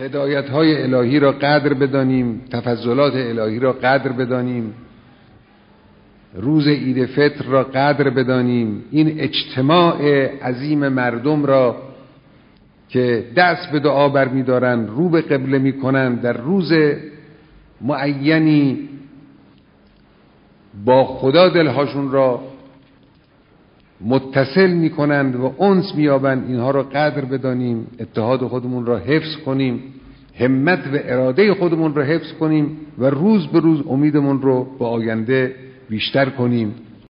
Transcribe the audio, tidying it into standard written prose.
هدایت‌های الهی را قدر بدانیم، تفضلات الهی را قدر بدانیم، روز عید فطر را قدر بدانیم، این اجتماع عظیم مردم را که دست به دعا برمی‌دارند، رو به قبله می‌کنند، در روز معینی با خدا دلهاشون را متصل می‌کنند و انس می‌یابند، اینها را قدر بدانیم، اتحاد خودمون را حفظ کنیم، همت و اراده خودمون را حفظ کنیم و روز به روز امیدمون رو به آینده بیشتر کنیم.